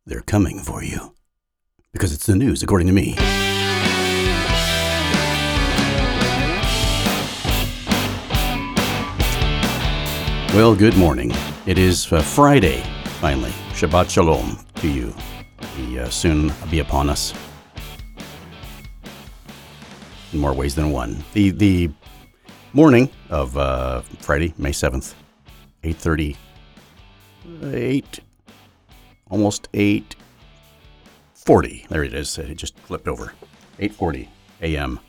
They're coming for you. Because it's the news, according to me. Well, good morning. It is Friday, finally. Shabbat Shalom to you. The soon be upon us. In more ways than one. The morning of Friday, May 7th, 8:38, almost 8:40. There it is. It just flipped over. 8:40 a.m.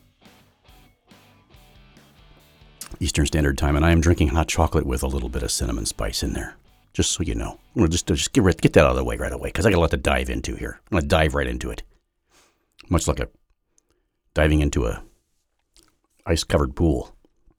Eastern Standard Time, and I am drinking hot chocolate with a little bit of cinnamon spice in there, just so you know. I'm going to just get that out of the way right away, because I got a lot to dive into here. I'm going to dive right into it, much like diving into a ice-covered pool.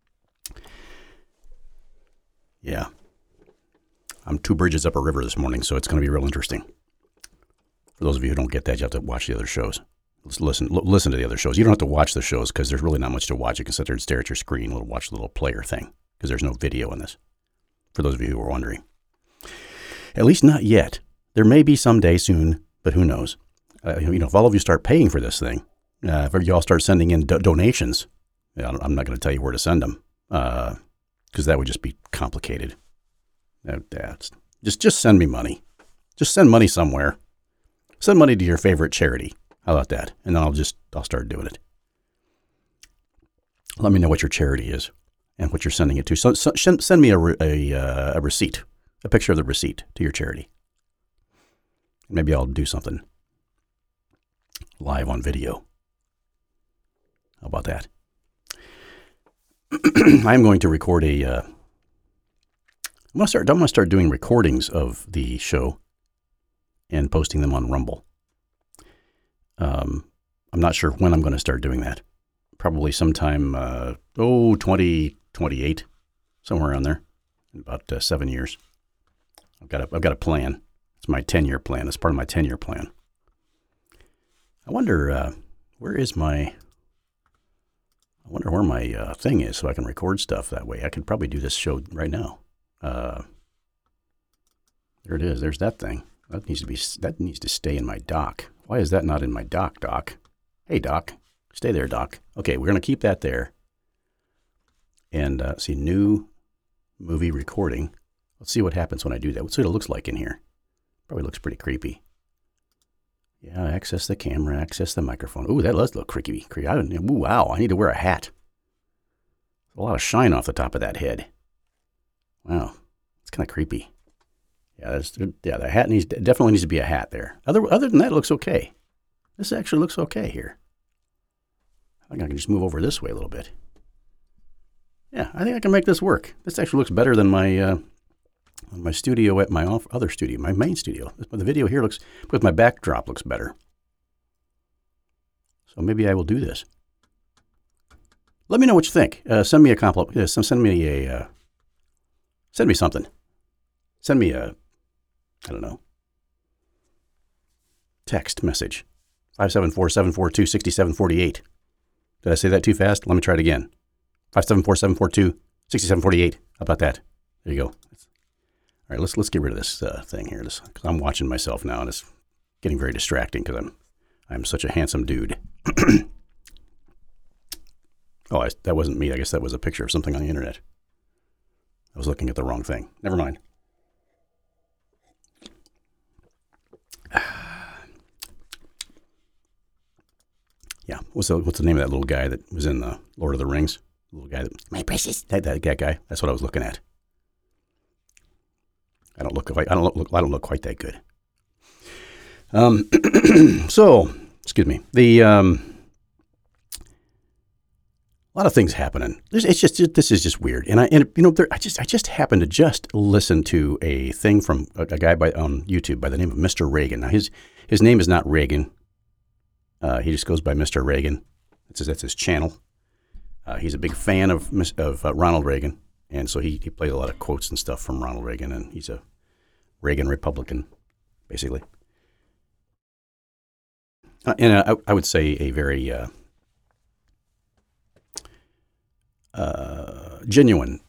Yeah. I'm 2 bridges up a river this morning, so it's going to be real interesting. For those of you who don't get that, you have to watch the other shows. Listen to the other shows. You don't have to watch the shows because there's really not much to watch. You can sit there and stare at your screen, watch the little player thing, because there's no video in this, for those of you who are wondering. At least not yet. There may be someday soon, but who knows? If all of you start paying for this thing, if you all start sending in donations, I'm not going to tell you where to send them, because that would just be complicated. Just send me money. Just send money somewhere. Send money to your favorite charity. How about that? And then I'll start doing it. Let me know what your charity is and what you're sending it to. So send me a receipt, a picture of the receipt to your charity. Maybe I'll do something live on video. How about that? I'm going to record I'm going to start doing recordings of the show and posting them on Rumble. I'm not sure when I'm going to start doing that. Probably sometime, 2028, somewhere around there, in about 7 years. I've got a plan. It's my 10-year plan. It's part of my 10-year plan. I wonder where my thing is, so I can record stuff that way. I could probably do this show right now. There it is. There's that thing. That needs to stay in my dock. Why is that not in my dock, Doc? Hey, Doc. Stay there, Doc. Okay, we're going to keep that there. And see, new movie recording. Let's see what happens when I do that. Let's see what it looks like in here. Probably looks pretty creepy. Yeah, access the camera, access the microphone. Ooh, that does look creepy. Ooh, wow, I need to wear a hat. A lot of shine off the top of that head. Wow, it's kind of creepy. Yeah, the hat definitely needs to be a hat there. Other than that, it looks okay. This actually looks okay here. I think I can just move over this way a little bit. Yeah, I think I can make this work. This actually looks better than my studio at my other studio, my main studio. The video here with my backdrop looks better. So maybe I will do this. Let me know what you think. Send me a compliment. Send me something. Send me a text message. 574-742-6748. Did I say that too fast? Let me try it again. 574-742-6748. How about that? There you go. All right, let's get rid of this thing here. Because I'm watching myself now, and it's getting very distracting because I'm such a handsome dude. That wasn't me. I guess that was a picture of something on the internet. I was looking at the wrong thing. Never mind. Yeah, what's the name of that little guy that was in the Lord of the Rings? The little guy my precious. That guy. That's what I was looking at. I don't look quite that good. So, excuse me. A lot of things happening. This is just weird. I just happened to just listen to a thing from a guy on YouTube by the name of Mr. Reagan. Now his name is not Reagan. He just goes by Mr. Reagan. That's his channel. He's a big fan of Ronald Reagan, and so he plays a lot of quotes and stuff from Ronald Reagan, and he's a Reagan Republican, basically. And I would say a very genuine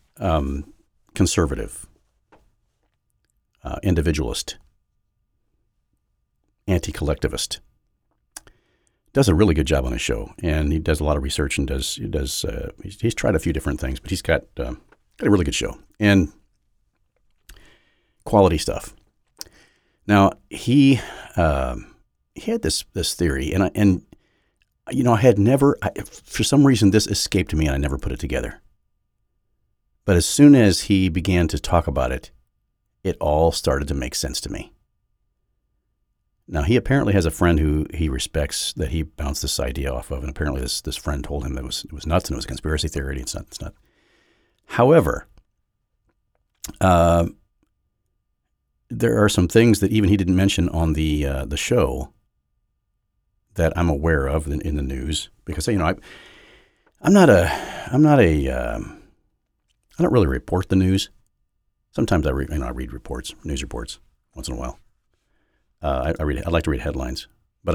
conservative, individualist anti-collectivist. Does a really good job on his show, and he does a lot of research and he's tried a few different things, but he's got a really good show and quality stuff. Now he had this theory, and I had never, for some reason this escaped me and I never put it together. But as soon as he began to talk about it, it all started to make sense to me. Now, he apparently has a friend who he respects that he bounced this idea off of, and apparently this friend told him that it was nuts and it was a conspiracy theory. It's not. However, there are some things that even he didn't mention on the show that I'm aware of in the news, because I don't really report the news. Sometimes I read reports, news reports once in a while. I like to read headlines, but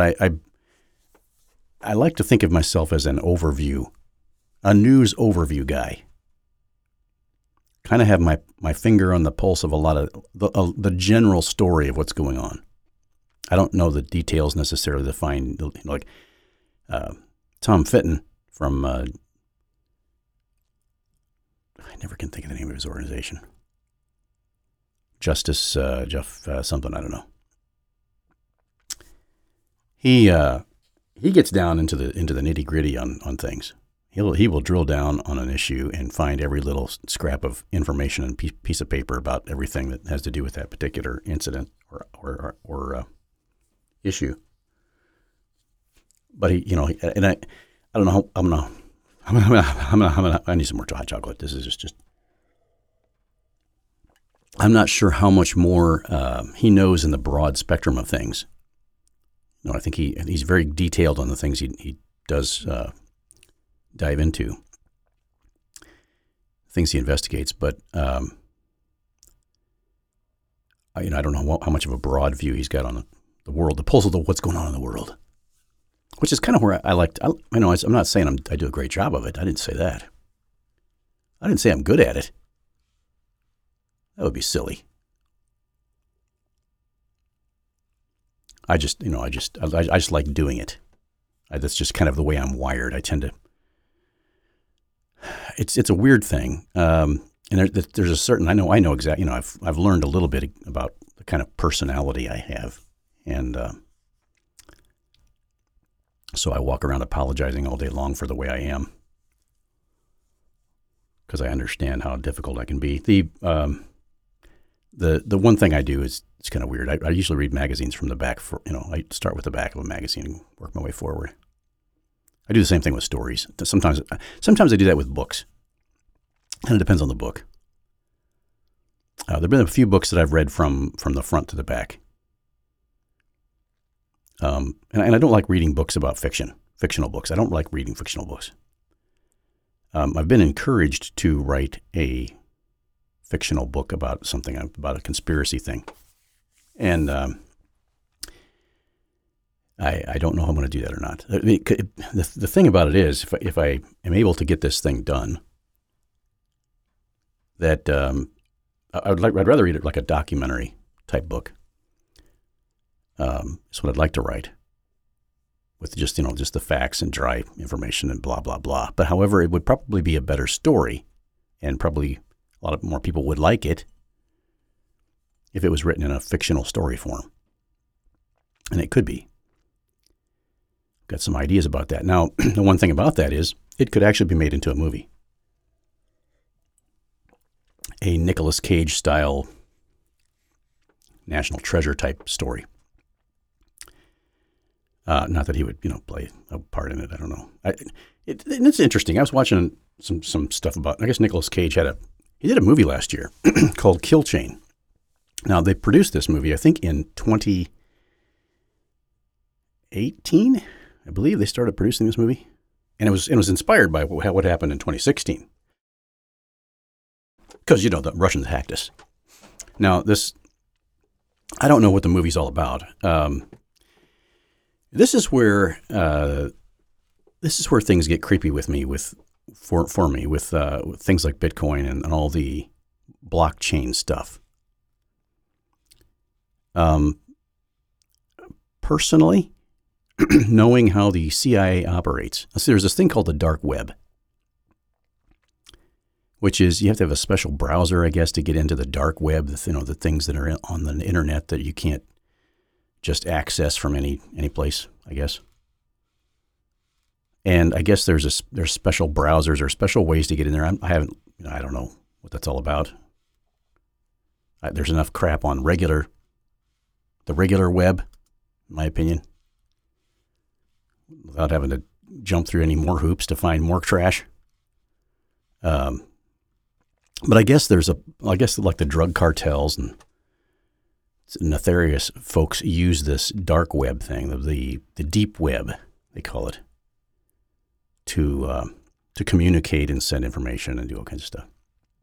I like to think of myself as a news overview guy. Kind of have my finger on the pulse of a lot of the general story of what's going on. I don't know the details necessarily to find, like Tom Fitton from, I never can think of the name of his organization. Justice Jeff something, I don't know. He gets down into the nitty-gritty on things. He will drill down on an issue and find every little scrap of information and piece of paper about everything that has to do with that particular incident or issue. But and I don't know how I need some more hot chocolate. This is just. I'm not sure how much more he knows in the broad spectrum of things. I think he's very detailed on the things he does dive into, things he investigates. But I don't know how much of a broad view he's got on the world, the pulse of what's going on in the world, which is kind of where I'm not saying I do a great job of it. I didn't say that. I didn't say I'm good at it. That would be silly. I just like doing it. That's just kind of the way I'm wired. I tend to. It's a weird thing, and there's a certain. I know exactly. I've learned a little bit about the kind of personality I have, and so I walk around apologizing all day long for the way I am, because I understand how difficult I can be. The one thing I do is, it's kind of weird. I usually read magazines from the back. I start with the back of a magazine and work my way forward. I do the same thing with stories. Sometimes I do that with books. And it depends on the book. There have been a few books that I've read from the front to the back. And I don't like reading books about fictional books. I don't like reading fictional books. I've been encouraged to write a fictional book about a conspiracy thing. And I don't know if I'm going to do that or not. The thing about it is, if I am able to get this thing done, that I'd rather read it like a documentary type book. It's what I'd like to write, with just the facts and dry information and blah blah blah. But however, it would probably be a better story, and probably a lot of more people would like it if it was written in a fictional story form. And it could be. Got some ideas about that. Now, the one thing about that is it could actually be made into a movie. A Nicolas Cage style National Treasure type story. Not that he would, play a part in it. I don't know. It's interesting. I was watching some stuff about, I guess Nicolas Cage he did a movie last year called Kill Chain. Now, they produced this movie, I think, in 2018. I believe they started producing this movie. And it was inspired by what happened in 2016. Because, the Russians hacked us. Now, I don't know what the movie's all about. This is where things get creepy with me, for me, with things like Bitcoin and all the blockchain stuff. personally, knowing how the CIA operates. So there's this thing called the dark web, which is you have to have a special browser, I guess, to get into the dark web. The things that are on the internet that you can't just access from any place, I guess. And I guess there's special browsers or special ways to get in there. I don't know what that's all about. There's enough crap on the regular web, in my opinion, without having to jump through any more hoops to find more trash. But I guess like the drug cartels and nefarious folks use this dark web thing, the deep web, they call it, to communicate and send information and do all kinds of stuff.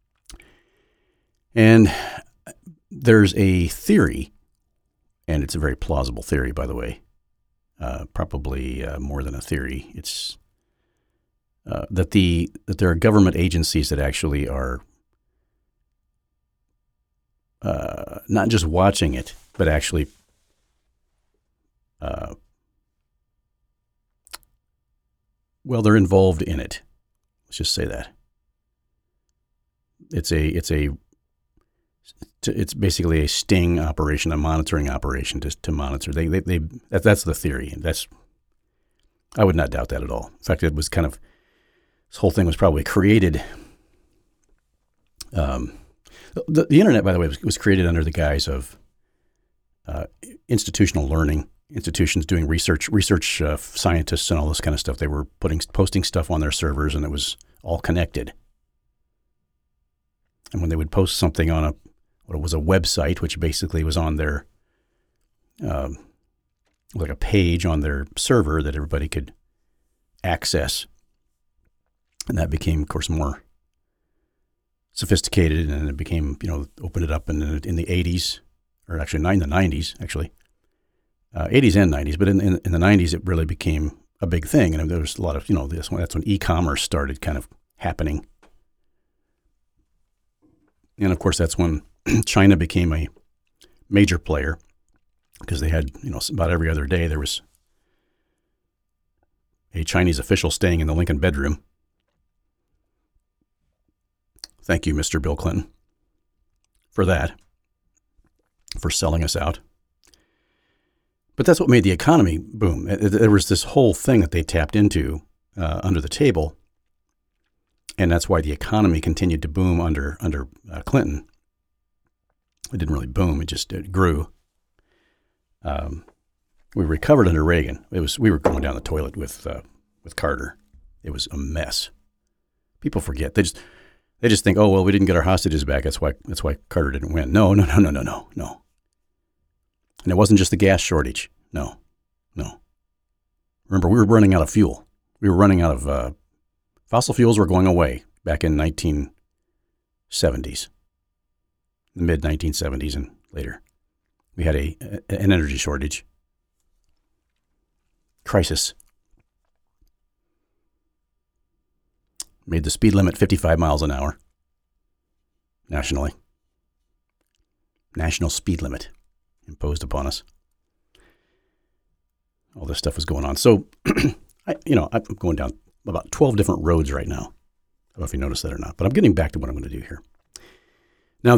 And there's a theory, and it's a very plausible theory, by the way, probably more than a theory. It's that there are government agencies that actually are not just watching it, but actually they're involved in it. Let's just say that. It's basically a sting operation, a monitoring operation to monitor. That's the theory, and I would not doubt that at all. In fact, it was this whole thing was probably created. The internet, by the way, was created under the guise of institutional learning, institutions doing research scientists and all this kind of stuff. They were posting stuff on their servers, and it was all connected. And when they would post something on what was a website, which basically was on their like a page on their server that everybody could access, and that became, of course, more sophisticated, and it became, opened it up in the 80s, or actually in the 90s, actually. 80s and 90s, but in the 90s, it really became a big thing. And there was a lot of, that's when e-commerce started kind of happening. And of course, that's when China became a major player, because they had, about every other day, there was a Chinese official staying in the Lincoln bedroom. Thank you, Mr. Bill Clinton, for that, for selling us out. But that's what made the economy boom. There was this whole thing that they tapped into under the table, and that's why the economy continued to boom under Clinton. It didn't really boom; it grew. We recovered under Reagan. We were going down the toilet with Carter. It was a mess. People forget. They just think, oh, well, we didn't get our hostages back. That's why Carter didn't win. No. And it wasn't just the gas shortage. No. Remember, we were running out of fuel. We were running out of fossil fuels were going away back in 1970s, the mid 1970s and later. We had an energy shortage crisis. Made the speed limit 55 miles an hour nationally. National speed limit imposed upon us. All this stuff was going on. So, I'm going down about 12 different roads right now. I don't know if you noticed that or not, but I'm getting back to what I'm going to do here. Now,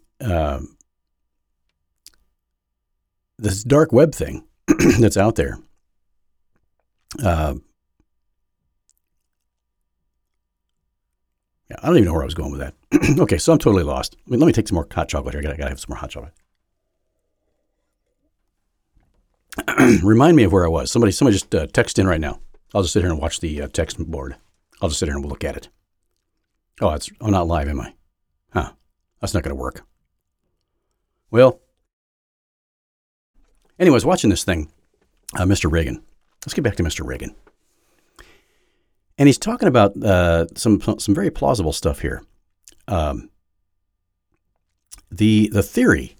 this dark web thing that's out there, I don't even know where I was going with that. Okay, so I'm totally lost. Let me take some more hot chocolate here. I gotta have some more hot chocolate. Remind me of where I was. Somebody just text in right now. I'll just sit here and watch the text board. I'll just sit here and we'll look at it. I'm not live, am I? Huh. That's not going to work. Well, anyways, watching this thing, Mr. Reagan. Let's get back to Mr. Reagan. And he's talking about some very plausible stuff here. The theory,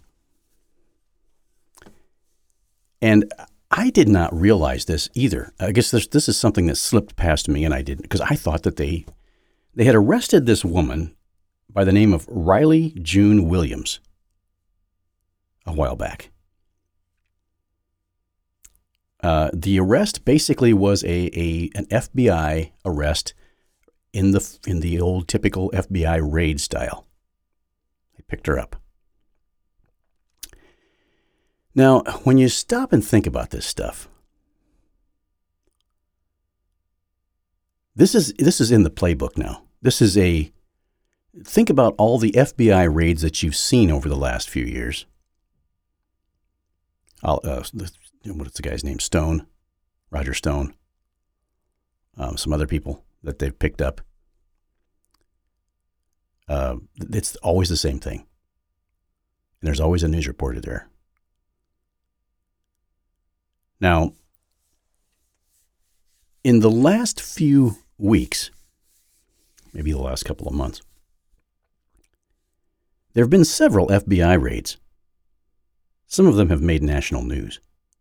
and I did not realize this either. I guess this is something that slipped past me, and I didn't, because I thought that they had arrested this woman by the name of Riley June Williams a while back. The arrest basically was an FBI arrest in the old typical FBI raid style. They picked her up. Now, when you stop and think about this stuff, this is in the playbook now. Think about all the FBI raids that you've seen over the last few years. What's the guy's name? Stone, Roger Stone, some other people that they've picked up. It's always the same thing. And there's always a news reporter there. Now, in the last few weeks, maybe the last couple of months, there have been several FBI raids. Some of them have made national news.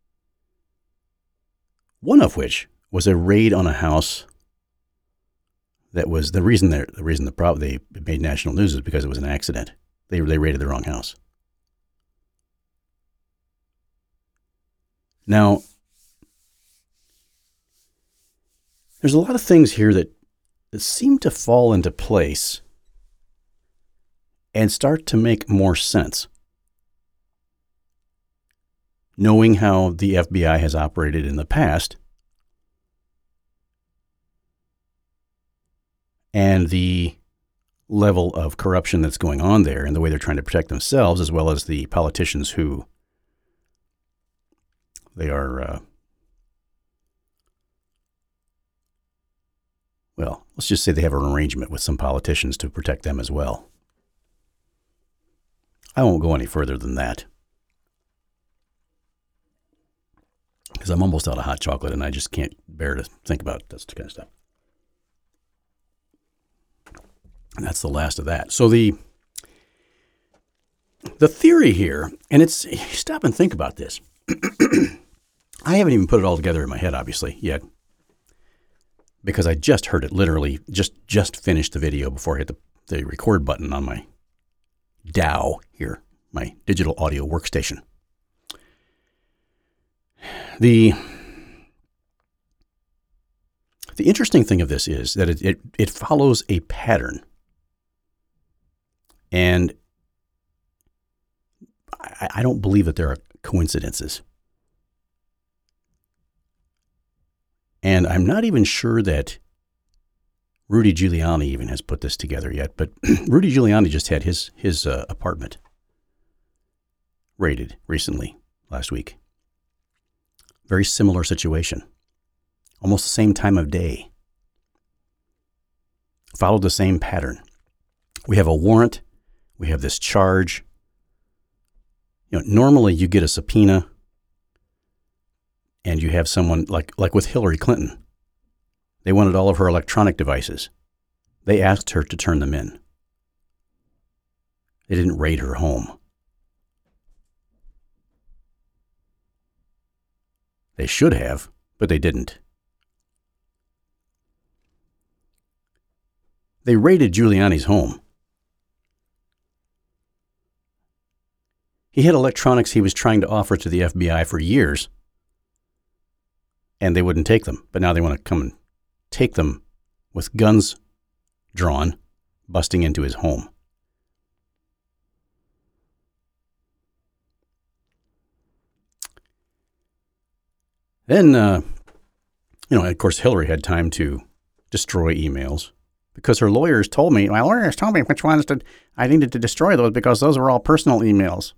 One of which was a raid on a house that was the reason they made national news is because it was an accident. They raided the wrong house. Now, there's a lot of things here that seem to fall into place and start to make more sense. Knowing how the FBI has operated in the past and the level of corruption that's going on there and the way they're trying to protect themselves, as well as the politicians who they are, well, let's just say they have an arrangement with some politicians to protect them as well. I won't go any further than that, because I'm almost out of hot chocolate and I just can't bear to think about this kind of stuff. And that's the last of that. So the theory here, and it's, stop and think about this. I haven't even put it all together in my head, obviously, yet, because I just heard it literally, just finished the video before I hit the record button on my DAW here, my digital audio workstation. The interesting thing of this is that it follows a pattern. And I don't believe that there are coincidences. And I'm not even sure that Rudy Giuliani even has put this together yet, but Rudy Giuliani just had his apartment raided recently, last week. Very similar situation. Almost the same time of day. Followed the same pattern. We have a warrant. We have this charge. Normally you get a subpoena and you have someone like with Hillary Clinton. They wanted all of her electronic devices. They asked her to turn them in. They didn't raid her home. They should have, but they didn't. They raided Giuliani's home. He had electronics he was trying to offer to the FBI for years, and they wouldn't take them. But now they want to come and take them with guns drawn, busting into his home. Then, of course, Hillary had time to destroy emails because my lawyers told me which ones I needed to destroy those because those were all personal emails.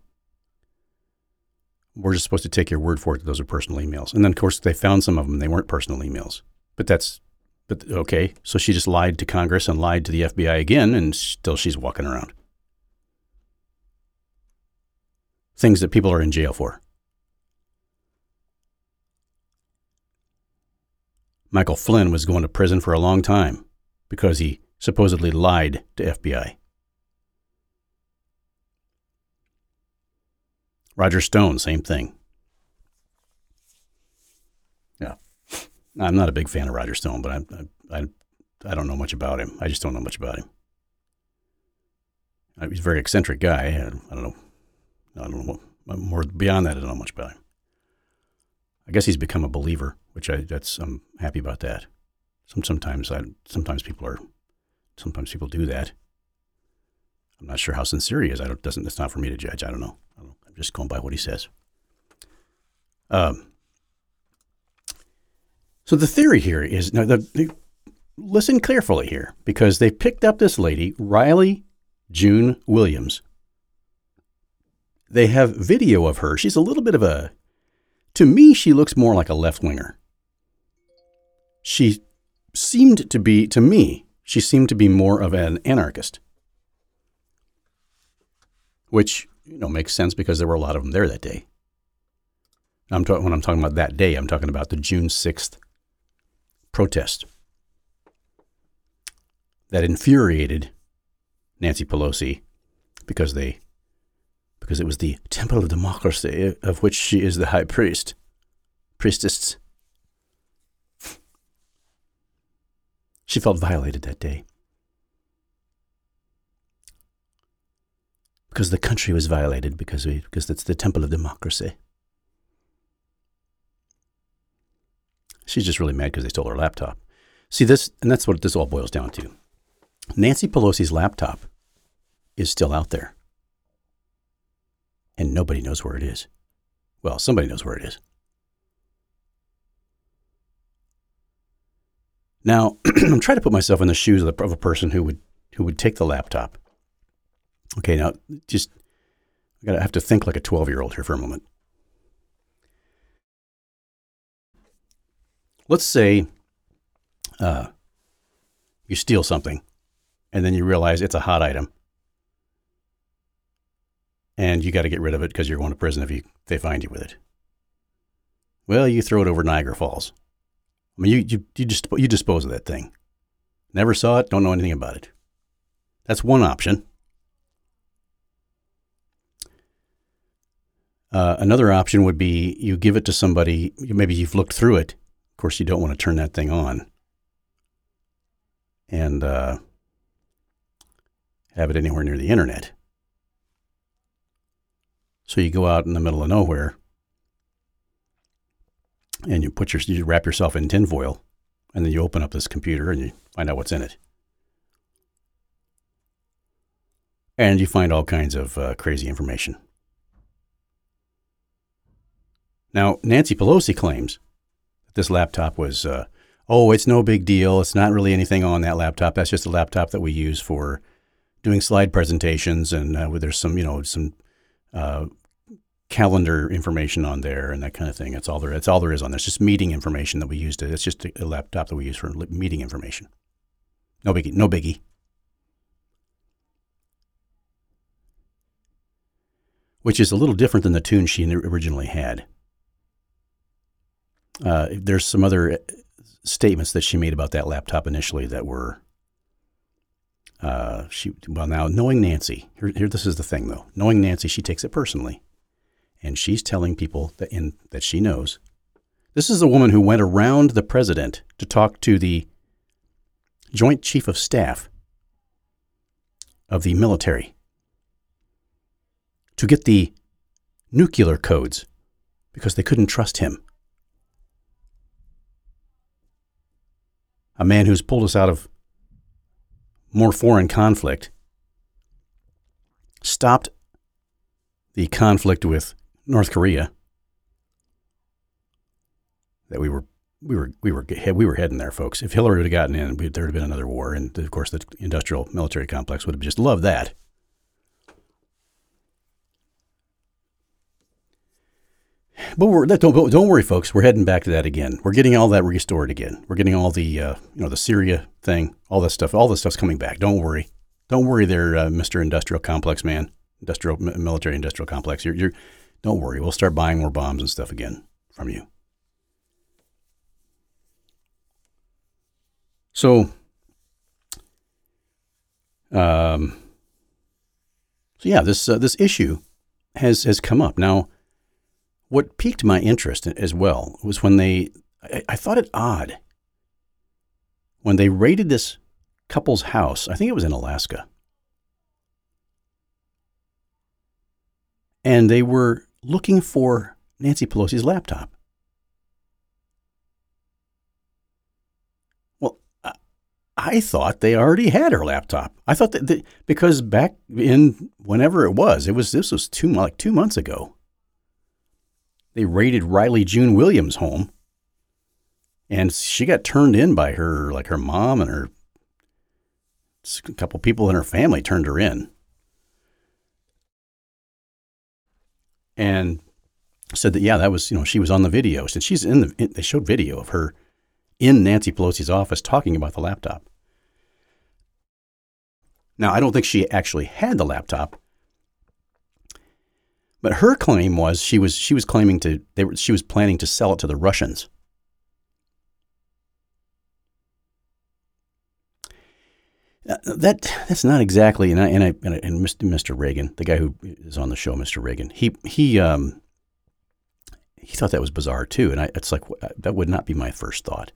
We're just supposed to take your word for it that those are personal emails. And then, of course, they found some of them. They weren't personal emails. But okay. So she just lied to Congress and lied to the FBI again, and still she's walking around. Things that people are in jail for. Michael Flynn was going to prison for a long time because he supposedly lied to FBI. Roger Stone, same thing. Yeah. I'm not a big fan of Roger Stone, but I don't know much about him. I just don't know much about him. He's a very eccentric guy. I don't know more beyond that. I don't know much about I guess he's become a believer, which I'm happy about that. Sometimes people do that. I'm not sure how sincere he is. It's not for me to judge. I don't know. I'm just going by what he says. So the theory here is, now listen carefully here, because they picked up this lady, Riley June Williams. They have video of her. She's a little bit of to me, she looks more like a left-winger. She seemed to be more of an anarchist, which, makes sense because there were a lot of them there that day. When I'm talking about that day, I'm talking about the June 6th protest that infuriated Nancy Pelosi because it was the temple of democracy of which she is the high priestess. She felt violated that day because the country was violated because it's the temple of democracy. She's just really mad because they stole her laptop. See this, and that's what this all boils down to. Nancy Pelosi's laptop is still out there. And nobody knows where it is. Well, somebody knows where it is. Now, I'm trying to put myself in the shoes of a person who would take the laptop. Okay, now I have to think like a 12-year-old here for a moment. Let's say you steal something, and then you realize it's a hot item, and you got to get rid of it because you're going to prison if they find you with it. Well, you throw it over Niagara Falls. I mean, you dispose of that thing. Never saw it, don't know anything about it. That's one option. Another option would be you give it to somebody, maybe you've looked through it. Of course, you don't want to turn that thing on and have it anywhere near the internet. So you go out in the middle of nowhere and you wrap yourself in tinfoil, and then you open up this computer and you find out what's in it. And you find all kinds of crazy information. Now, Nancy Pelosi claims that this laptop was, it's no big deal. It's not really anything on that laptop. That's just a laptop that we use for doing slide presentations, and there's some calendar information on there and that kind of thing. That's all there is on there. It's just meeting information that we use it's just a laptop that we use for meeting information. No biggie. Which is a little different than the tune she originally had. There's some other statements that she made about that laptop initially that were, now knowing Nancy, here this is the thing though. Knowing Nancy, she takes it personally. And she's telling people that she knows. This is a woman who went around the president to talk to the Joint Chief of Staff of the military to get the nuclear codes because they couldn't trust him. A man who's pulled us out of more foreign conflict, stopped the conflict with North Korea that we were heading there, folks. If Hillary would have gotten in, there would have been another war, and of course the industrial military complex would have just loved that. But don't worry, folks. We're heading back to that again. We're getting all that restored again. We're getting all the the Syria thing, all that stuff. All this stuff's coming back. Don't worry. Don't worry, there, Mr. Industrial Complex man, military industrial complex. Don't worry. We'll start buying more bombs and stuff again from you. So, this issue has come up now. What piqued my interest as well was when I thought it odd when they raided this couple's house. I think it was in Alaska. And they were looking for Nancy Pelosi's laptop. I thought they already had her laptop. I thought because back in whenever this was 2 months ago. They raided Riley June Williams' home, and she got turned in by her mom and a couple people in her family turned her in, and said that that was she was on the video. So she's they showed video of her in Nancy Pelosi's office talking about the laptop. Now, I don't think she actually had the laptop, but her claim was she was planning to sell it to the Russians. That's not exactly, and Mr. Reagan, the guy who is on the show, Mr. Reagan, he thought that was bizarre too, and it's like that would not be my first thought.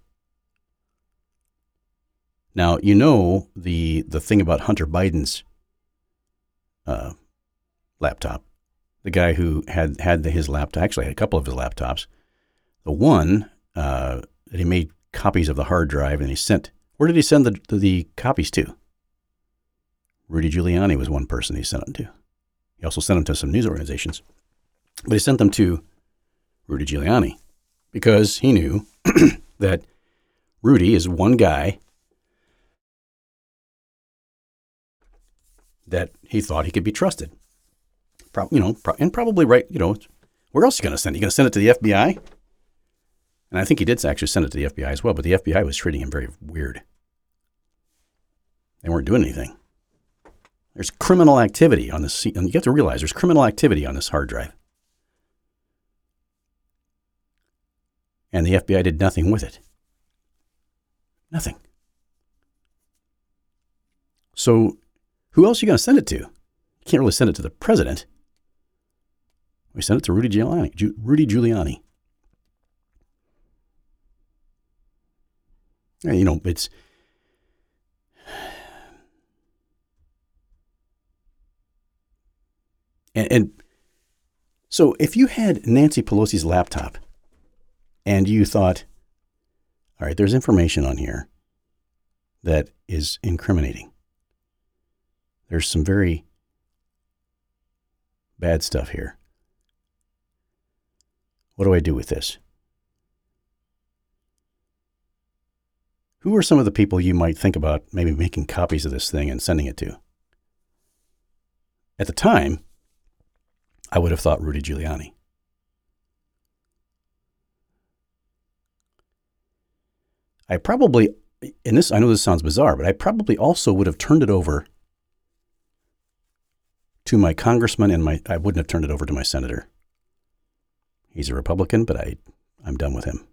Now, the thing about Hunter Biden's laptop, the guy who had his laptop, actually had a couple of his laptops. The one that he made copies of the hard drive and he sent, where did he send the copies to? Rudy Giuliani was one person he sent them to. He also sent them to some news organizations. But he sent them to Rudy Giuliani because he knew that Rudy is one guy that he thought he could be trusted. And probably right, where else are you going to send it? You going to send it to the FBI? And I think he did actually send it to the FBI as well, but the FBI was treating him very weird. They weren't doing anything. There's criminal activity on this, and you have to realize there's criminal activity on this hard drive. And the FBI did nothing with it. Nothing. So who else are you going to send it to? You can't really send it to the president. We sent it to Rudy Giuliani. It's and so if you had Nancy Pelosi's laptop and you thought, all right, there's information on here that is incriminating. There's some very bad stuff here. What do I do with this? Who are some of the people you might think about maybe making copies of this thing and sending it to? At the time, I would have thought Rudy Giuliani. I know this sounds bizarre, but I probably also would have turned it over to my congressman I wouldn't have turned it over to my senator. He's a Republican, but I'm done with him.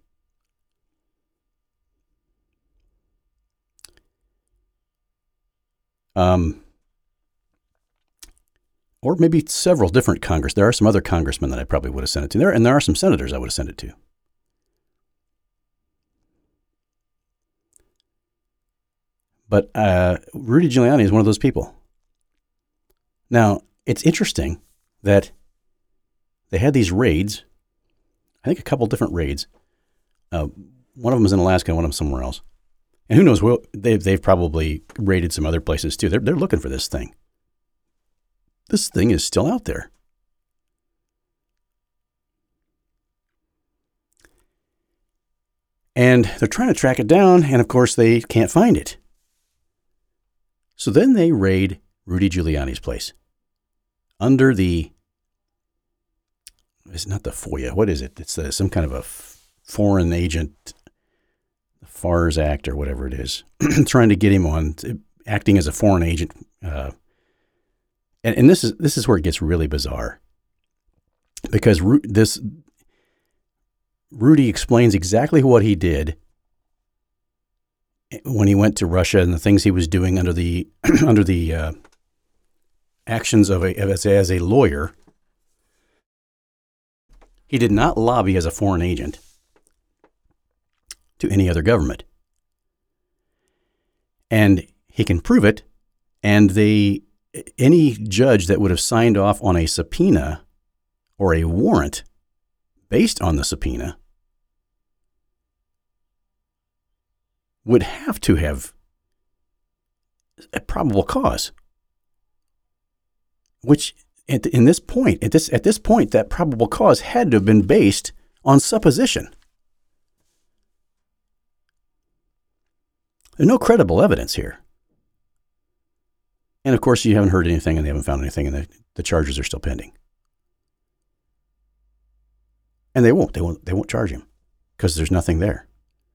Or maybe several different there are some other congressmen that I probably would have sent it to. And there are some senators I would have sent it to. But Rudy Giuliani is one of those people. Now, it's interesting that they had these raids, I think a couple different raids. One of them was in Alaska, one of them somewhere else. And who knows, they've probably raided some other places too. They're looking for this thing. This thing is still out there. And they're trying to track it down, and of course they can't find it. So then they raid Rudy Giuliani's place. Under it's not the FOIA. What is it? It's some kind of a foreign agent, the FARS Act or whatever it is, trying to get him on, acting as a foreign agent. And this is where it gets really bizarre. Because Rudy explains exactly what he did when he went to Russia and the things he was doing under the actions as a lawyer. He did not lobby as a foreign agent to any other government. And he can prove it, and any judge that would have signed off on a subpoena or a warrant based on the subpoena would have to have a probable cause, which at this point, that probable cause had to have been based on supposition. There's no credible evidence here. And of course, you haven't heard anything and they haven't found anything, and the charges are still pending. And they won't charge him because there's nothing there.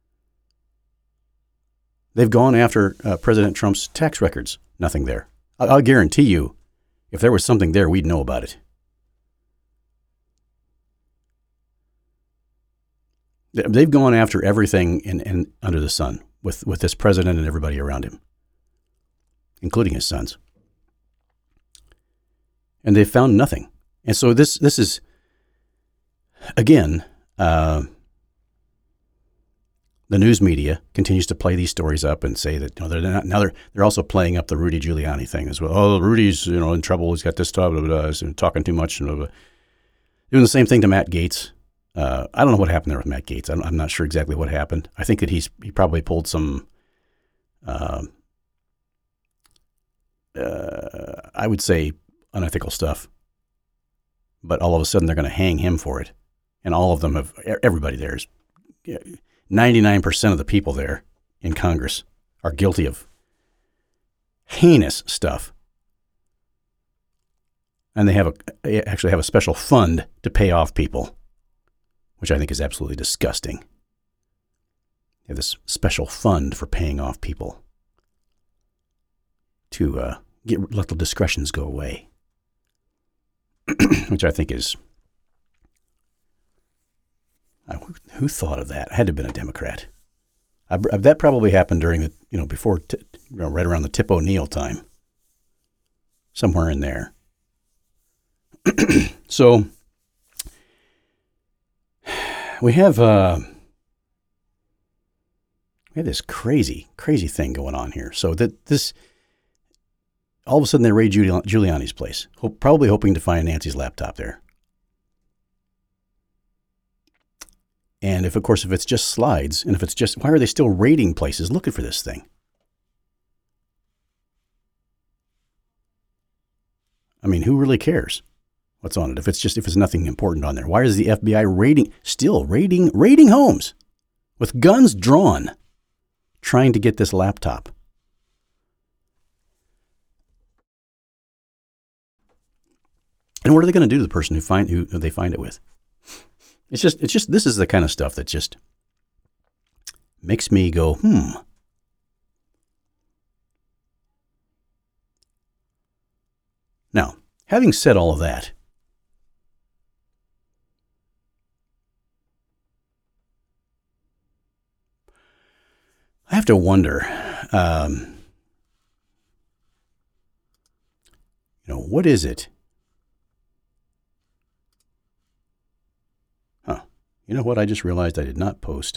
They've gone after President Trump's tax records. Nothing there. I'll guarantee you, if there was something there, we'd know about it. They've gone after everything in under the sun with this president and everybody around him, including his sons. And they've found nothing. And so this is, again, the news media continues to play these stories up and say that they're also playing up the Rudy Giuliani thing as well. Oh, Rudy's in trouble. He's got this stuff, blah, blah, blah, talking too much, blah, blah. Doing the same thing to Matt Gaetz. I don't know what happened there with Matt Gaetz. I'm not sure exactly what happened. I think that he probably pulled some, I would say, unethical stuff. But all of a sudden they're going to hang him for it, and all of them have. Everybody there is. 99% of the people there in Congress are guilty of heinous stuff. And they actually have a special fund to pay off people, which I think is absolutely disgusting. They have this special fund for paying off people to let the discretions go away, which I think is... Who thought of that? It had to have been a Democrat. That probably happened during the, before, right around the Tip O'Neill time. Somewhere in there. So, we have this crazy thing going on here. So all of a sudden they raid Giuliani's place, probably hoping to find Nancy's laptop there. And if it's just slides, and if it's just, why are they still raiding places looking for this thing? I mean, who really cares what's on it? If it's nothing important on there, why is the FBI still raiding homes with guns drawn, trying to get this laptop? And what are they going to do to the person who they find it with? It's just this is the kind of stuff that just makes me go, Now, having said all of that, I have to wonder, what is it? You know what? I just realized I did not post.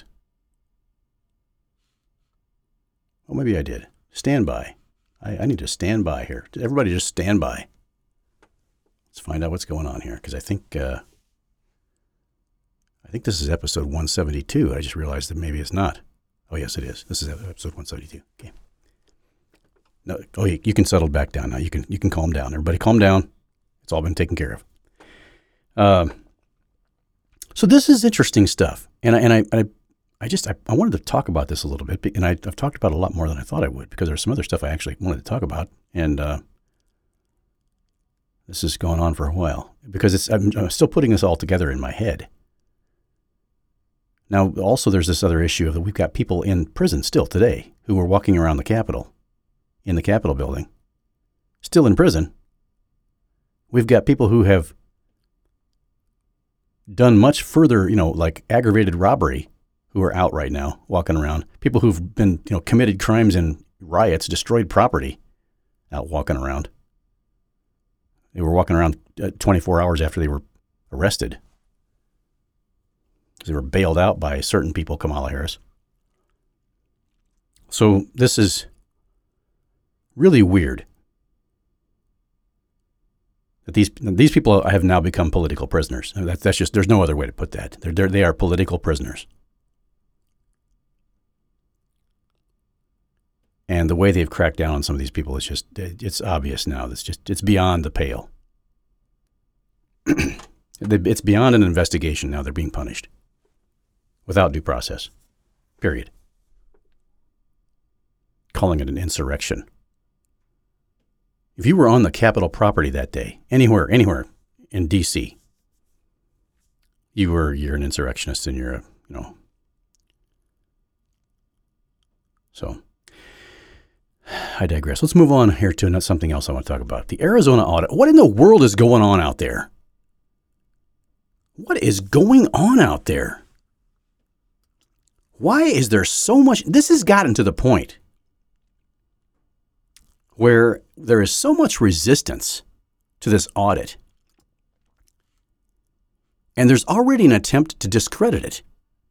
Well, maybe I did. Stand by. I need to stand by here. Everybody just stand by. Let's find out what's going on here, because I think this is episode 172. I just realized that maybe it's not. Oh, yes, it is. This is episode 172. Okay. No, you can settle back down now. You can calm down. Everybody calm down. It's all been taken care of. So this is interesting stuff, and I wanted to talk about this a little bit, and I've talked about it a lot more than I thought I would, because there's some other stuff I actually wanted to talk about, and this has gone on for a while because I'm still putting this all together in my head. Now, also there's this other issue of that we've got people in prison still today who are walking around the Capitol, in the Capitol building, still in prison. We've got people who have done much further, like aggravated robbery, who are out right now walking around. People who've been, committed crimes in riots, destroyed property, out walking around. They were walking around 24 hours after they were arrested, because they were bailed out by certain people, Kamala Harris. So this is really weird. That these people have now become political prisoners. That's just, there's no other way to put that. They are political prisoners. And the way they've cracked down on some of these people is just, it's obvious now. It's beyond the pale. It's beyond an investigation now. They're being punished without due process, period. Calling it an insurrection. If you were on the Capitol property that day, anywhere in D.C., you're an insurrectionist and So, I digress. Let's move on here to something else I want to talk about. The Arizona audit. What in the world is going on out there? What is going on out there? Why is there so much? This has gotten to the point where there is so much resistance to this audit. And there's already an attempt to discredit it.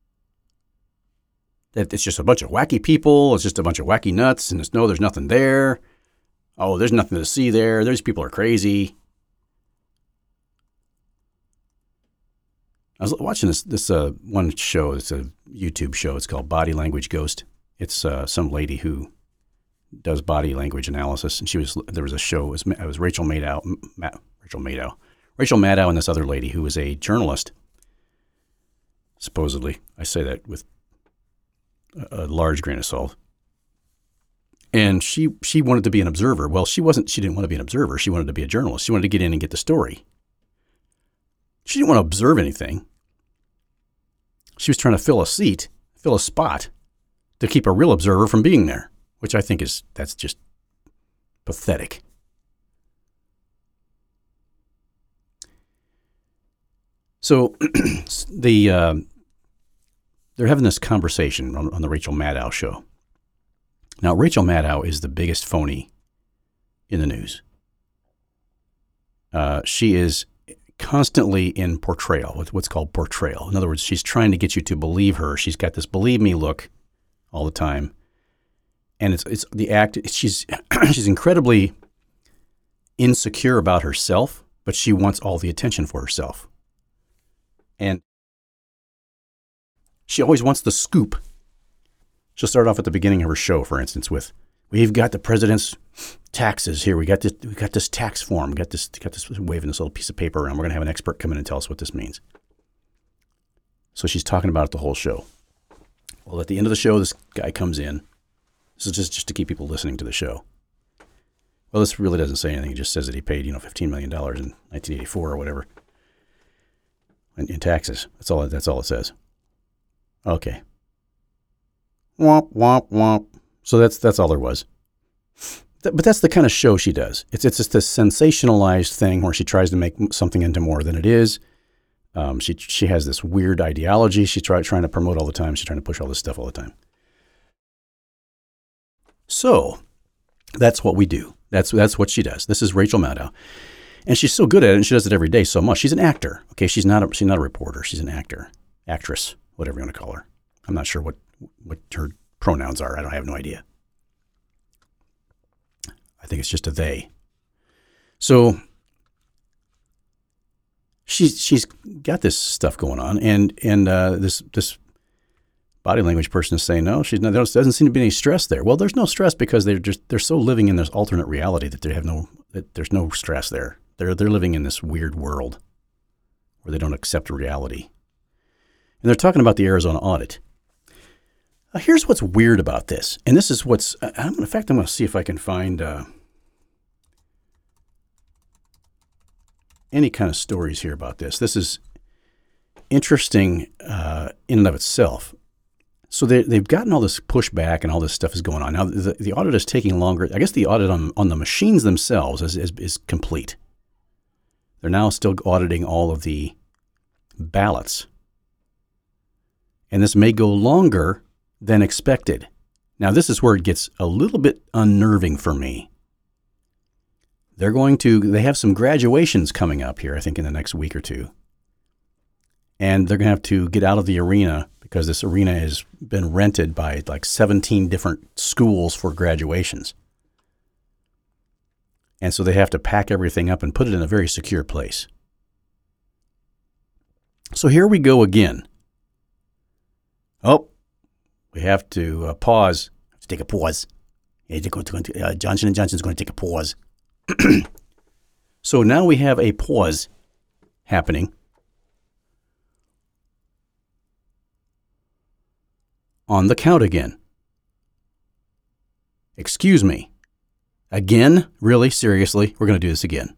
That it's just a bunch of wacky people. It's just a bunch of wacky nuts. And there's nothing there. Oh, there's nothing to see there. These people are crazy. I was watching this one show. It's a YouTube show. It's called Body Language Ghost. It's some lady who does body language analysis, and there was a show. It was Rachel Maddow, and this other lady who was a journalist. Supposedly, I say that with a large grain of salt. And she wanted to be an observer. Well, she didn't want to be an observer. She wanted to be a journalist. She wanted to get in and get the story. She didn't want to observe anything. She was trying to fill a spot to keep a real observer from being there, which I think that's just pathetic. So they're having this conversation on the Rachel Maddow show. Now, Rachel Maddow is the biggest phony in the news. She is constantly in portrayal, what's called portrayal. In other words, she's trying to get you to believe her. She's got this believe me look all the time. And it's the act. She's incredibly insecure about herself, but she wants all the attention for herself. And she always wants the scoop. She'll start off at the beginning of her show, for instance, with, "We've got the president's taxes here. We got this tax form. We got this waving this little piece of paper around. We're gonna have an expert come in and tell us what this means." So she's talking about it the whole show. Well, at the end of the show, this guy comes in. This is just to keep people listening to the show. Well, this really doesn't say anything. It just says that he paid, $15 million in 1984 or whatever in taxes. That's all it says. Okay. Womp, womp, womp. So that's all there was. But that's the kind of show she does. It's just this sensationalized thing where she tries to make something into more than it is. She has this weird ideology she's trying to promote all the time. She's trying to push all this stuff all the time. So that's what we do. That's what she does. This is Rachel Maddow. And she's so good at it, and she does it every day so much. She's an actor. Okay, she's not a reporter. She's an actress, whatever you want to call her. I'm not sure what her pronouns are. I have no idea. I think it's just a they. So she's got this stuff going on, and this body language person is saying, no, there doesn't seem to be any stress there. Well, there's no stress because they're so living in this alternate reality that there's no stress there. They're living in this weird world where they don't accept reality. And they're talking about the Arizona audit. Here's what's weird about this, and this is what's. I'm going to see if I can find any kind of stories here about this. This is interesting in and of itself. So they've gotten all this pushback and all this stuff is going on. Now, the audit is taking longer. I guess the audit on the machines themselves is complete. They're now still auditing all of the ballots. And this may go longer than expected. Now, this is where it gets a little bit unnerving for me. They have some graduations coming up here, I think, in the next week or two. And they're going to have to get out of the arena because this arena has been rented by like 17 different schools for graduations. And so they have to pack everything up and put it in a very secure place. So here we go again. Oh, we have to pause. Let's take a pause. Johnson & Johnson is going to take a pause. So now we have a pause happening on the count again. Excuse me. Again? Really? Seriously? We're going to do this again.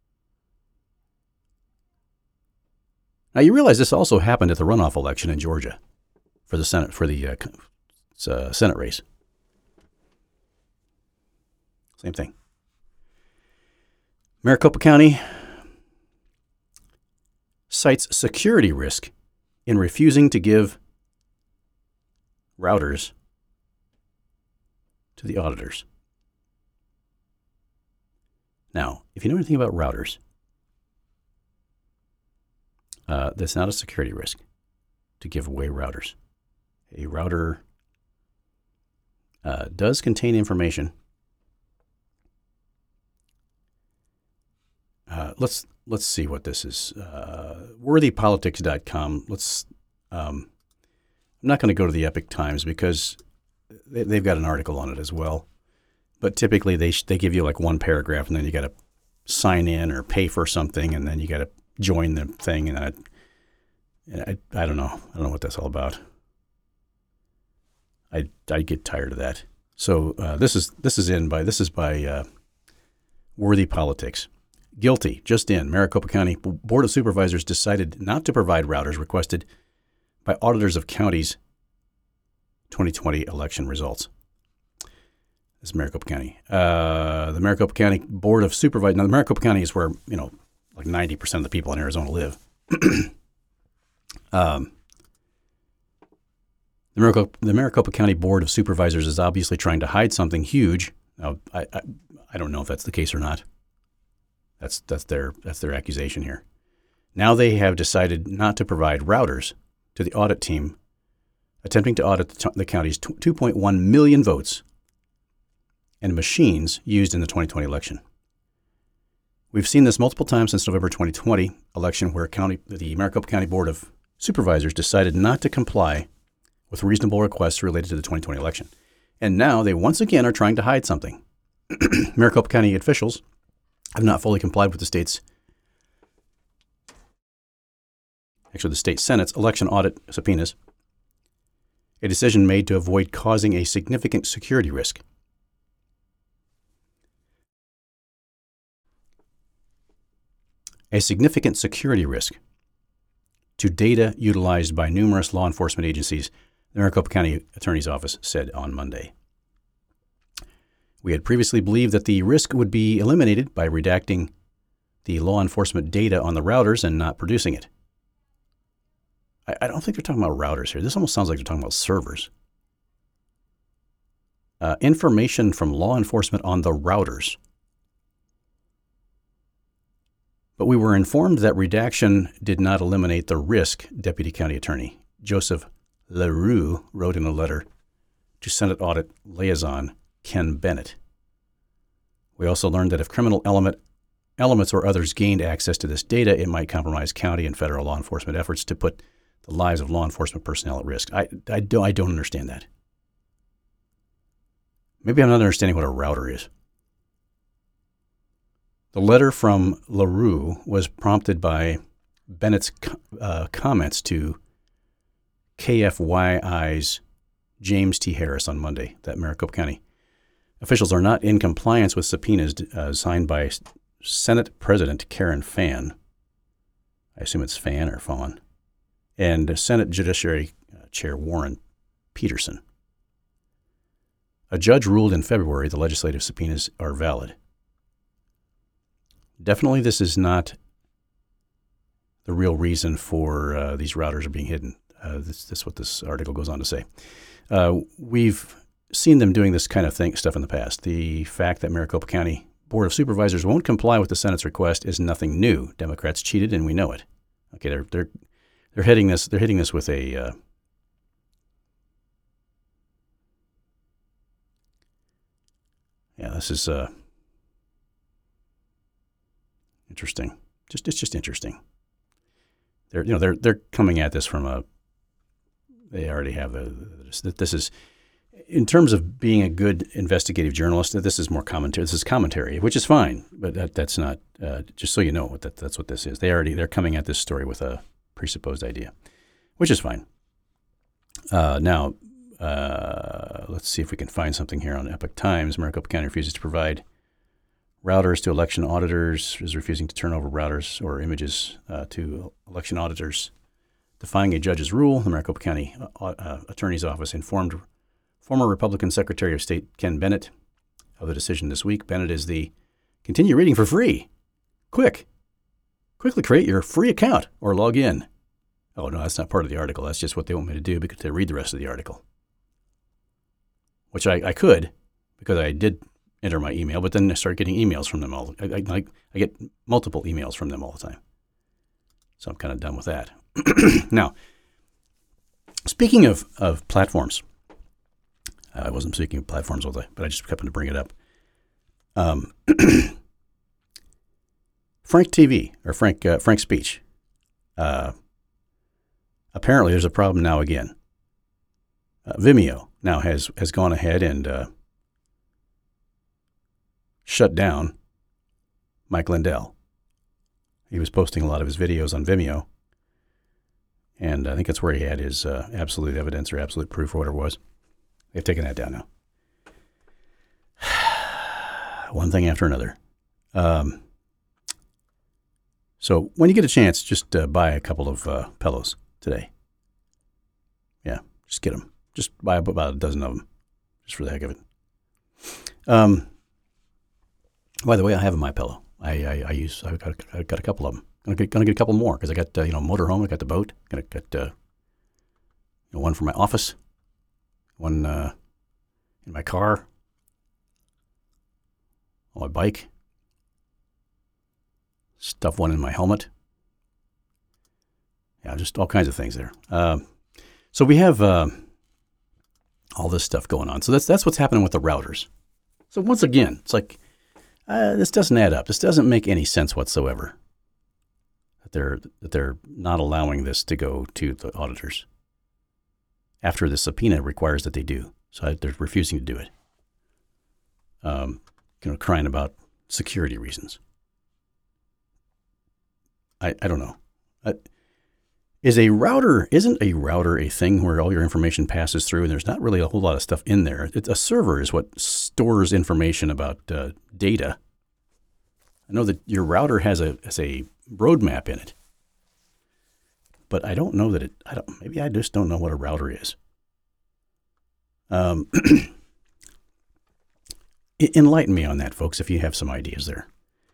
Now you realize this also happened at the runoff election in Georgia for the Senate Senate race. Same thing. Maricopa County cites security risk in refusing to give routers to the auditors. Now, if you know anything about routers, that's not a security risk to give away routers. A router does contain information. Let's see what this is. Worthypolitics.com. I'm not going to go to the Epic Times because they've got an article on it as well. But typically they give you like one paragraph, and then you got to sign in or pay for something, and then you got to join the thing. And I don't know. I don't know what that's all about. I get tired of that. So this is by Worthy Politics. Guilty, just in. Maricopa County Board of Supervisors decided not to provide routers requested by auditors of counties' 2020 election results. This is Maricopa County. The Maricopa County Board of Supervisors. Now, the Maricopa County is where, like 90% of the people in Arizona live. The Maricopa County Board of Supervisors is obviously trying to hide something huge. Now, I don't know if that's the case or not. That's their accusation here. Now they have decided not to provide routers to the audit team attempting to audit the county's 2.1 million votes and machines used in the 2020 election. We've seen this multiple times since November 2020 election, where the Maricopa County Board of Supervisors decided not to comply with reasonable requests related to the 2020 election. And now they once again are trying to hide something. Maricopa County officials have not fully complied with the state Senate's election audit subpoenas, a decision made to avoid causing a significant security risk. A significant security risk to data utilized by numerous law enforcement agencies, the Maricopa County Attorney's Office said on Monday. We had previously believed that the risk would be eliminated by redacting the law enforcement data on the routers and not producing it. I don't think they're talking about routers here. This almost sounds like they're talking about servers. Information from law enforcement on the routers. But we were informed that redaction did not eliminate the risk, Deputy County Attorney Joseph LaRue wrote in a letter to Senate Audit Liaison Ken Bennett. We also learned that if criminal elements or others gained access to this data, it might compromise county and federal law enforcement efforts to put the lives of law enforcement personnel at risk. I don't understand that. Maybe I'm not understanding what a router is. The letter from LaRue was prompted by Bennett's comments to KFYI's James T. Harris on Monday that Maricopa County officials are not in compliance with subpoenas signed by Senate President Karen Fann. I assume it's Fann or Fawn. And Senate Judiciary Chair Warren Peterson. A judge ruled in February the legislative subpoenas are valid. Definitely this is not the real reason for these routers are being hidden. This is what this article goes on to say. We've seen them doing this kind of stuff in the past. The fact that Maricopa County Board of Supervisors won't comply with the Senate's request is nothing new. Democrats cheated, and we know it. Okay, they're hitting this. They're hitting this with a this is interesting. It's just interesting. They're coming at this from a. They already have this is, in terms of being a good investigative journalist, this is more commentary. This is commentary, which is fine, but that's not. Just so you know, that's what this is. They're coming at this story with a presupposed idea, which is fine. Now, let's see if we can find something here on Epoch Times. Maricopa County refuses to provide routers to election auditors. Is refusing to turn over routers or images to election auditors, defying a judge's rule. The Maricopa County Attorney's Office informed former Republican Secretary of State Ken Bennett of the decision this week. Bennett is the continue reading for free. Quickly create your free account or log in. Oh, no, that's not part of the article. That's just what they want me to do because they read the rest of the article, which I could because I did enter my email, but then I started getting emails from them all. I get multiple emails from them all the time. So I'm kind of done with that. Now, speaking of platforms, I wasn't speaking of platforms all day, but I just happened to bring it up. Frank TV or Frank Speech. Apparently, there's a problem now again. Vimeo now has gone ahead and shut down Mike Lindell. He was posting a lot of his videos on Vimeo, and I think that's where he had his absolute evidence or absolute proof or whatever it was. They've taken that down now. One thing after another. So when you get a chance, just buy a couple of pillows today. Yeah, just get them. Just buy about a dozen of them, just for the heck of it. By the way, I have a MyPillow. I got a couple of them. Gonna get a couple more because I got motorhome. I got the boat. Got one for my office. One in my car, on my bike, stuff one in my helmet. Yeah, just all kinds of things there. So we have all this stuff going on. So that's what's happening with the routers. So once again, it's like this doesn't add up. This doesn't make any sense whatsoever. That they're not allowing this to go to the auditors after the subpoena requires that they do. So they're refusing to do it. Crying about security reasons. I don't know. Isn't a router a thing where all your information passes through and there's not really a whole lot of stuff in there? A server is what stores information about data. I know that your router has a roadmap in it, but I don't know that maybe I just don't know what a router is. Enlighten me on that, folks, if you have some ideas there.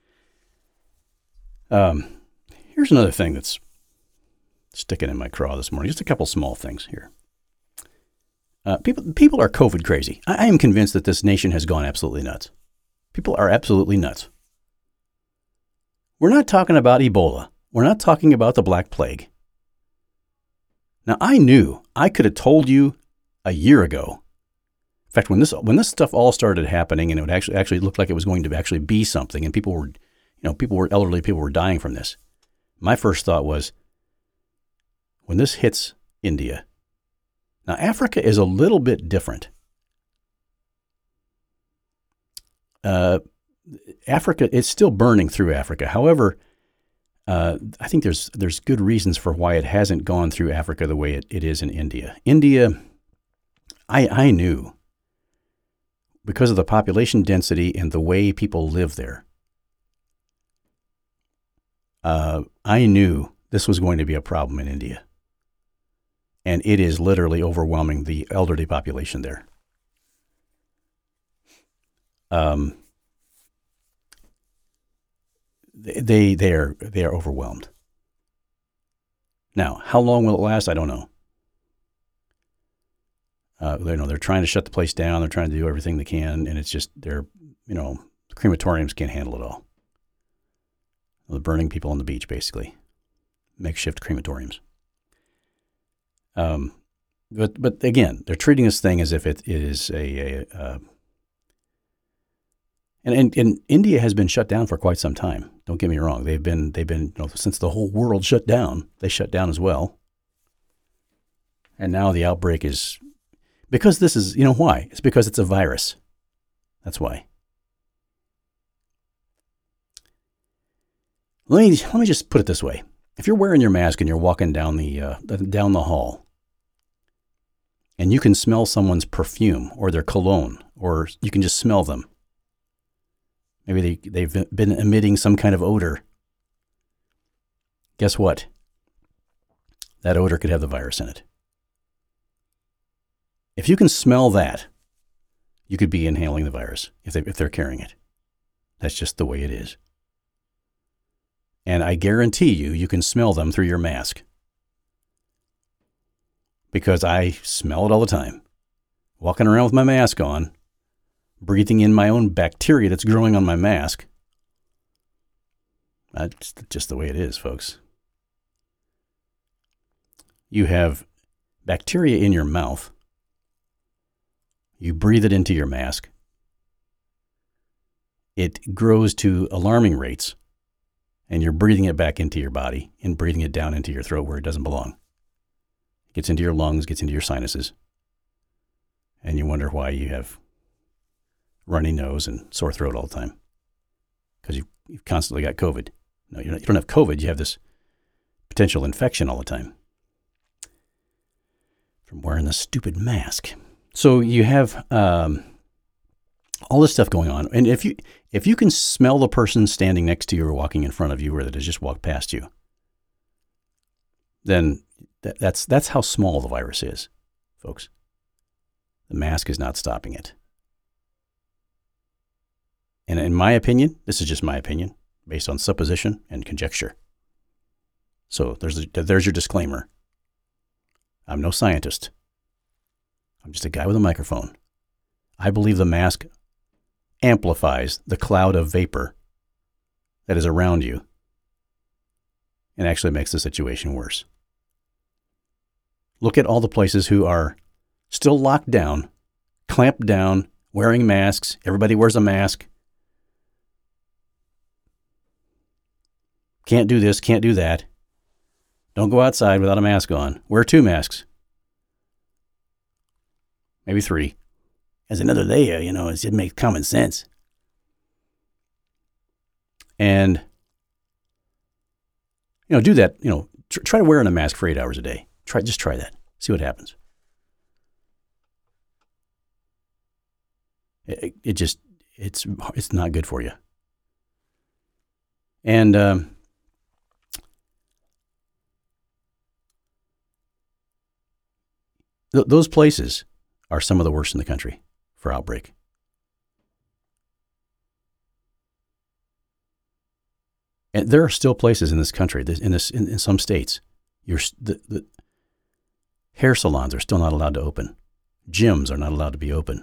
Here's another thing that's sticking in my craw this morning. Just a couple small things here. People are COVID crazy. I am convinced that this nation has gone absolutely nuts. People are absolutely nuts. We're not talking about Ebola. We're not talking about the Black Plague. Now, I could have told you a year ago. In fact, when this stuff all started happening, and it would actually looked like it was going to actually be something, and elderly people were dying from this. My first thought was, when this hits India, now Africa is a little bit different. Africa, it's still burning through Africa. However, I think there's good reasons for why it hasn't gone through Africa the way it is in India. India, I knew, because of the population density and the way people live there, I knew this was going to be a problem in India. And it is literally overwhelming the elderly population there. They are overwhelmed. Now, how long will it last? I don't know. They're trying to shut the place down. They're trying to do everything they can, and it's just the crematoriums can't handle it all. They're burning people on the beach, basically, makeshift crematoriums. But again, they're treating this thing as if it is and India has been shut down for quite some time. Don't get me wrong. They've been since the whole world shut down, they shut down as well. And now the outbreak is, Because this is, you know why? It's because it's a virus. That's why. Let me just put it this way. If you're wearing your mask and you're walking down the hall, and you can smell someone's perfume or their cologne, or you can just smell them. Maybe they've been emitting some kind of odor. Guess what? That odor could have the virus in it. If you can smell that, you could be inhaling the virus if they're carrying it. That's just the way it is. And I guarantee you can smell them through your mask. Because I smell it all the time. Walking around with my mask on, breathing in my own bacteria that's growing on my mask. That's just the way it is, folks. You have bacteria in your mouth. You breathe it into your mask. It grows to alarming rates, and you're breathing it back into your body and breathing it down into your throat where it doesn't belong. It gets into your lungs, gets into your sinuses, and you wonder why you have runny nose and sore throat all the time because you've constantly got COVID. No, you don't have COVID. You have this potential infection all the time from wearing this stupid mask. So you have all this stuff going on. And if you can smell the person standing next to you or walking in front of you or that has just walked past you, then that's how small the virus is, folks. The mask is not stopping it. And in my opinion, this is just my opinion, based on supposition and conjecture. So there's your disclaimer. I'm no scientist. I'm just a guy with a microphone. I believe the mask amplifies the cloud of vapor that is around you and actually makes the situation worse. Look at all the places who are still locked down, clamped down, wearing masks. Everybody wears a mask. Can't do this, can't do that. Don't go outside without a mask on. Wear 2 masks. Maybe 3. As another layer, it makes common sense. And, do that, try to wear a mask for 8 hours a day. Just try that. See what happens. It's not good for you. And those places are some of the worst in the country for outbreak. And there are still places in this country, in some states, the hair salons are still not allowed to open. Gyms are not allowed to be open.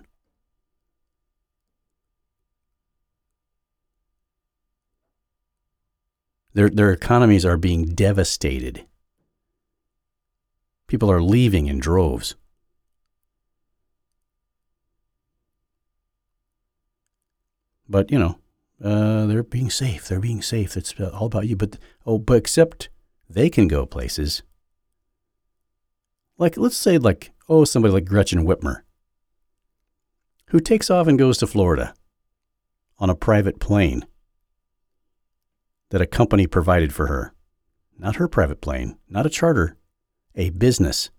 Their economies are being devastated. People are leaving in droves. But, they're being safe. They're being safe. It's all about you. But except they can go places. Like, let's say somebody like Gretchen Whitmer, who takes off and goes to Florida on a private plane that a company provided for her. Not her private plane, not a charter, a business.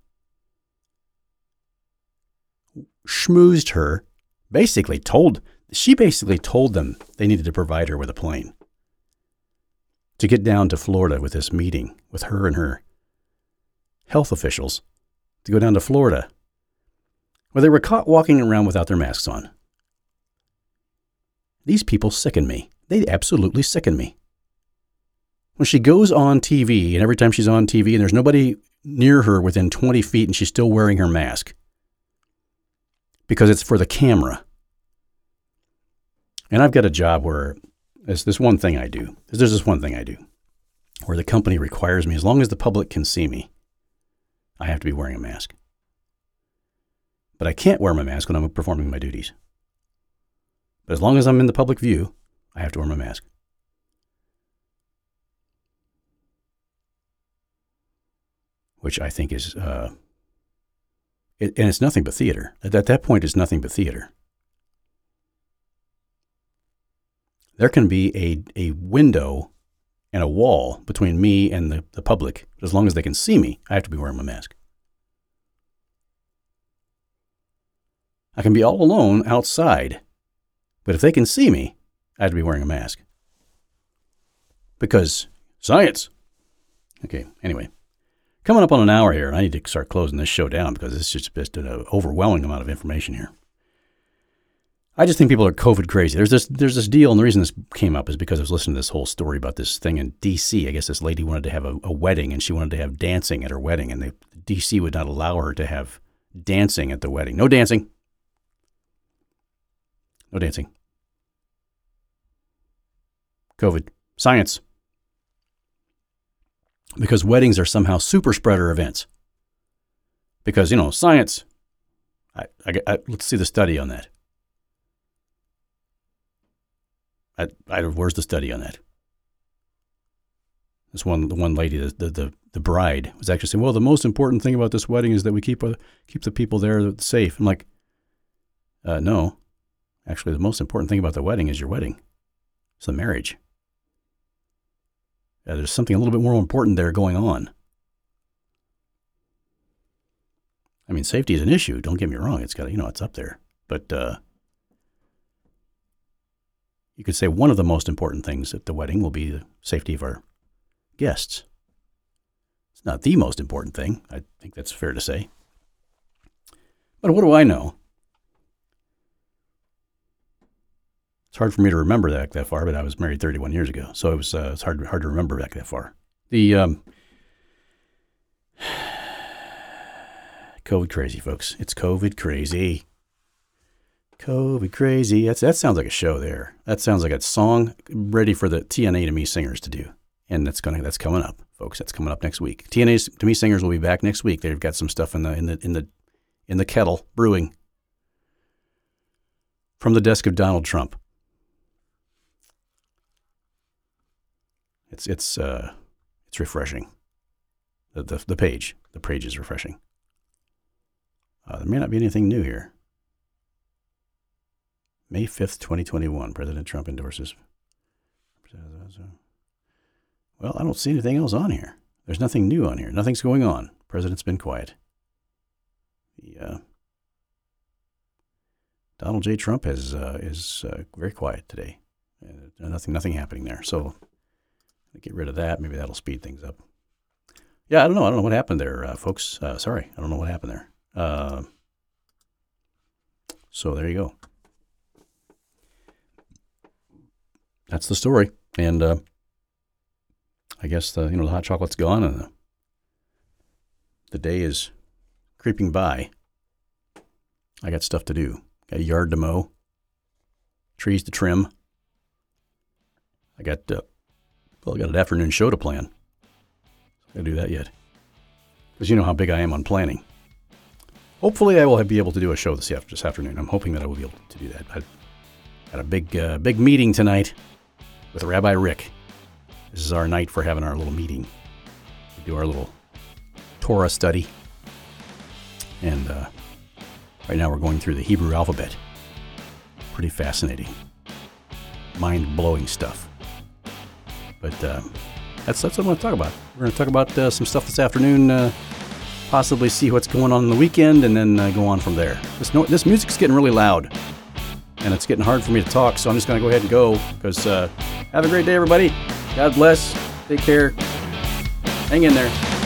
Schmoozed her, she basically told them they needed to provide her with a plane to get down to Florida with this meeting with her and her health officials to go down to Florida, where they were caught walking around without their masks on. These people sicken me. They absolutely sicken me. When she goes on TV, and every time she's on TV and there's nobody near her within 20 feet and she's still wearing her mask because it's for the camera. And I've got a job where there's this one thing I do where the company requires me, as long as the public can see me, I have to be wearing a mask. But I can't wear my mask when I'm performing my duties. But as long as I'm in the public view, I have to wear my mask. Which I think is And it's nothing but theater. At that point, it's nothing but theater. There can be a window and a wall between me and the public. As long as they can see me, I have to be wearing my mask. I can be all alone outside, but if they can see me, I have to be wearing a mask. Because science. Okay, anyway. Coming up on an hour here, and I need to start closing this show down because it's just an overwhelming amount of information here. I just think people are COVID crazy. There's this deal, and the reason this came up is because I was listening to this whole story about this thing in D.C. I guess this lady wanted to have a wedding, and she wanted to have dancing at her wedding, and D.C. would not allow her to have dancing at the wedding. No dancing. No dancing. COVID. Science. Because weddings are somehow super spreader events. Because, science. Let's see the study on that. Where's the study on that? The one lady, the bride, was actually saying, well, the most important thing about this wedding is that we keep the people there safe. I'm like, no. Actually, the most important thing about the wedding is your wedding. It's the marriage. There's something a little bit more important there going on. I mean, safety is an issue. Don't get me wrong. It's got, it's up there. But you could say one of the most important things at the wedding will be the safety of our guests. It's not the most important thing. I think that's fair to say. But what do I know? It's hard for me to remember that far, but I was married 31 years ago, so it's hard to remember back that far. The COVID crazy, folks. It's COVID crazy. COVID crazy. That sounds like a show there. That sounds like a song ready for the TNA to Me singers to do, and that's coming up, folks. That's coming up next week. TNA to Me singers will be back next week. They've got some stuff in the kettle brewing from the desk of Donald Trump. It's refreshing. The page is refreshing. There may not be anything new here. May 5th, 2021, President Trump endorses. Well, I don't see anything else on here. There's nothing new on here. Nothing's going on. President's been quiet. Donald J. Trump is very quiet today. Nothing happening there. So get rid of that. Maybe that'll speed things up. Yeah, I don't know what happened there, folks. Sorry, I don't know what happened there. So there you go. That's the story. And I guess the hot chocolate's gone and the day is creeping by. I got stuff to do. Got a yard to mow, trees to trim. I got an afternoon show to plan. I gotta do that yet. Because you know how big I am on planning. Hopefully I will be able to do a show this afternoon. I'm hoping that I will be able to do that. I got a big meeting tonight with Rabbi Rick. This is our night for having our little meeting. We do our little Torah study. And right now we're going through the Hebrew alphabet. Pretty fascinating. Mind-blowing stuff. But that's what I want to talk about. We're going to talk about some stuff this afternoon, possibly see what's going on in the weekend, and then go on from there. This music's getting really loud, and it's getting hard for me to talk, so I'm just going to go ahead and go, because have a great day, everybody. God bless. Take care. Hang in there.